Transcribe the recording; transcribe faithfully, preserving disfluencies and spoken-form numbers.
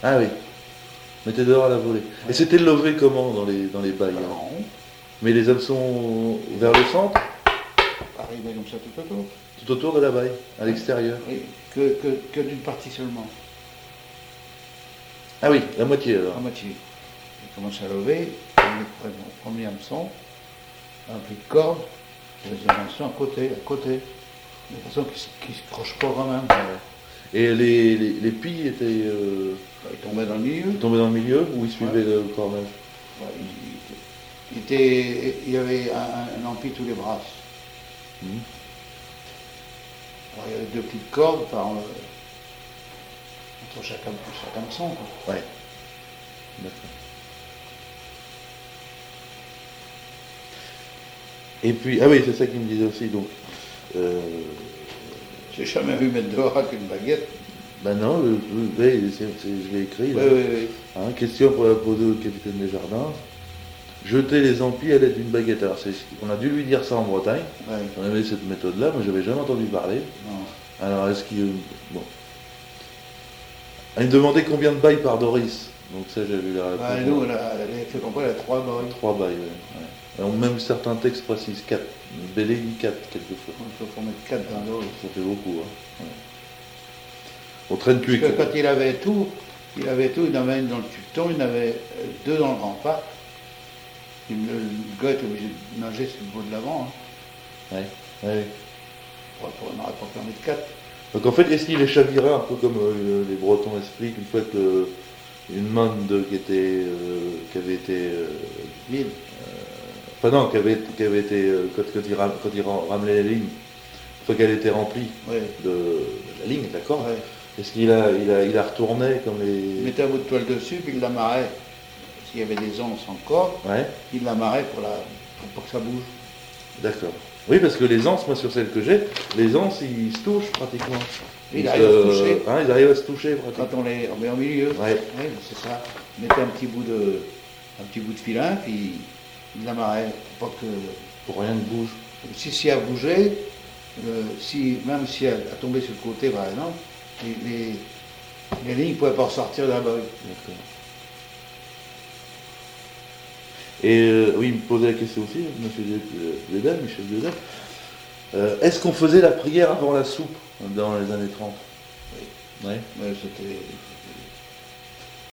Ah oui. Mettez dehors à la volée. Ouais. Et c'était levé comment dans les, dans les bails hein. Mais les hameçons vers le centre? Arrivaient comme ça tout autour. Tout autour de la baille, à l'extérieur? Oui, que, que, que d'une partie seulement. Ah oui, la moitié alors. La moitié. Ils commençaient à lever, le premier hameçon, un peu de corde, et le deuxième hameçon à côté, à côté. De façon qu'ils ne se crochent pas quand même. Ouais. Et les, les, les pilles étaient... Euh... Ils tombaient dans le milieu. Ils tombaient dans le milieu ou ils suivaient ouais. le cornage? Ouais, il, il, était, il y avait un, un ampli tous les brasses. Mmh. Alors, il y avait deux petites cordes par, euh, entre chaque, chaque hameçon. Ouais. D'accord. Et puis, ah oui, c'est ça qu'il me disait aussi, donc... Euh... J'ai jamais vu mettre dehors avec une baguette. Ben non, le, le, le, c'est, c'est, je l'ai écrit. Oui, oui, oui. Hein, question pour la poser au capitaine Desjardins. Jeter les amplis à l'aide d'une baguette. Alors, c'est, on a dû lui dire ça en Bretagne. Ouais. On avait cette méthode-là, moi j'avais jamais entendu parler. Non. Alors, est-ce qu'il... Bon. Elle me demandait combien de bails par Doris. Donc ça, j'avais la réponse. Bah, nous, elle a fait comprendre, elle a trois bails. Trois bails, oui. Ouais. Alors, même certains textes précisent quatre. Bélé dit quatre, quelquefois. Il faut mettre quatre dans l'eau. Ça fait beaucoup, hein. Ouais. On traîne plus. Parce que quand il avait tout, il avait tout, il en avait une dans le tuton, il en avait deux dans le grand parc. Le, le gars était obligé de nager sur le bout de l'avant. Hein. Oui, oui. On n'aurait pas pu en mettre quatre. Donc en fait, est-ce qu'il est chaviré un peu comme euh, les Bretons expliquent, une fois que euh, une monde qui était, euh, qui avait été euh, vide, euh, enfin non, qui avait, qui avait été euh, quand, quand, il ram, quand il ramenait la ligne, une fois qu'elle était remplie ouais. de, de la ligne, d'accord. Ouais. Est-ce qu'il a, il a, il a retourné comme les... Il mettait un bout de toile dessus, puis il l'amarrait. S'il y avait des onces encore, ouais. il l'amarrait pour, la, pour, pour que ça bouge. D'accord. Oui, parce que les anses, moi sur celle que j'ai, les anses, ils se touchent pratiquement. Ils, ils, arrivent, euh, à se toucher. Hein, ils arrivent à se toucher pratiquement. Quand on les met au milieu, ouais. Ouais, c'est ça. Il mettait un petit bout de, un petit bout de filin, puis il l'amarrait pour pas que... Pour rien ne bouge. Si, si elle bougeait, euh, si, même si elle a tombé sur le côté, par exemple, les, les, les lignes ne pouvaient pas ressortir de la bague. D'accord. Et euh, oui, il me posait la question aussi, M. Dedel, Michel Dedel. Euh, est-ce qu'on faisait la prière avant la soupe dans les années trente? Oui. Ouais. Mais c'était...